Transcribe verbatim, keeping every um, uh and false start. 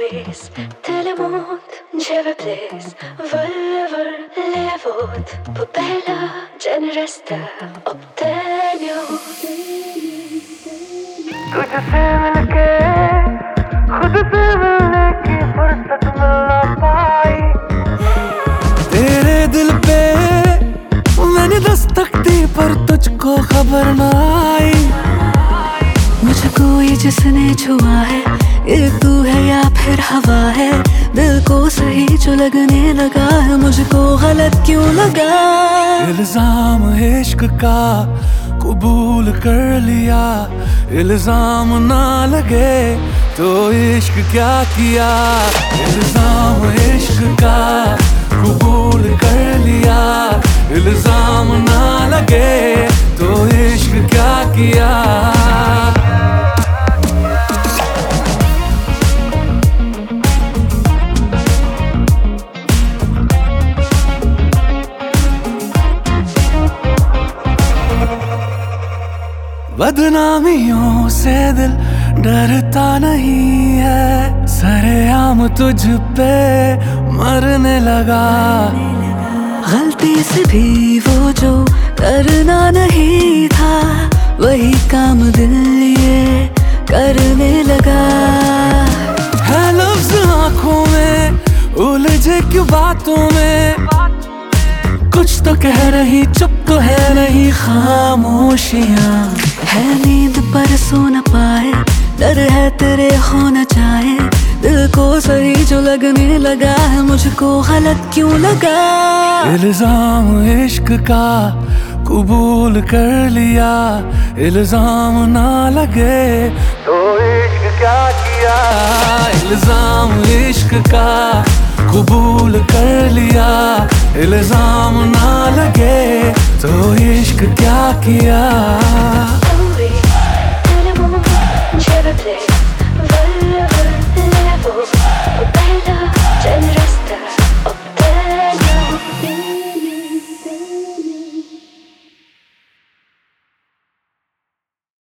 vis Telemot, Jevebles, Völver, Levot Pupella, Generesta, Obtenio तुझसे मिलके खुद से मिलने की फुर्सत मिल ना पाई। तेरे दिल पे मैंने दस्तक दी पर तुझको खबर ना आई। मुझको ये जिसने छुआ है, ये तू है या फिर हवा है। दिल को सही जो लगने लगा है, मुझको गलत क्यों लगा। इल्जाम इश्क का कबूल कर लिया, इल्जाम ना लगे तो इश्क क्या किया। इल्जाम इश्क का कबूल कर लिया, इल्जाम ना लगे तो इश्क क्या किया। बदनामियों से दिल डरता नहीं है, सरेआम तुझ पे मरने लगा। गलती से भी वो जो करना नहीं था, वही काम दिल ये करने लगा। है लफ्ज़ आँखों में उलझे क्यों बातों में, कुछ तो कह रही चुप तो है नहीं खामोशियाँ। है नींद पर सो न पाए, डर है तेरे होना चाहे। दिल को सही जो लगने लगा है, मुझको गलत क्यों लगा। इल्जाम इश्क का कबूल कर लिया, इल्जाम ना लगे तो इश्क क्या किया। इल्जाम इश्क का कबूल कर लिया, इल्जाम ना लगे तो इश्क क्या किया।